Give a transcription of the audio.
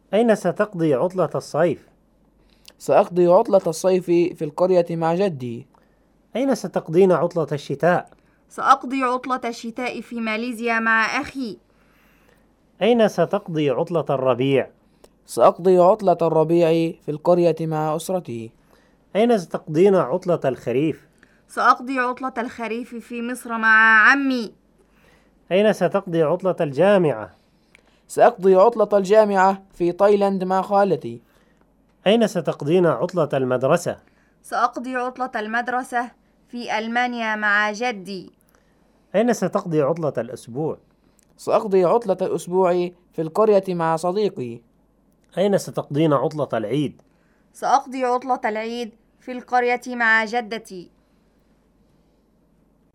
أين ستقضي عطلة الصيف؟ سأقضي عطلة الصيف في القرية مع جدي. أين ستقضين عطلة الشتاء؟ سأقضي عطلة الشتاء في ماليزيا مع أخي. أين ستقضي عطلة الربيع؟ سأقضي عطلة الربيع في القرية مع أسرتي. أين ستقضين عطلة الخريف؟ سأقضي عطلة الخريف في مصر مع عمي. أين ستقضي عطلة الجامعة؟ سأقضي عطلة الجامعة في تايلاند مع خالتي. أين ستقضين عطلة المدرسة؟ سأقضي عطلة المدرسة في ألمانيا مع جدي. أين ستقضي عطلة الأسبوع؟ سأقضي عطلة الأسبوع في القرية مع صديقي. أين ستقضين عطلة العيد؟ سأقضي عطلة العيد في القرية مع جدتي.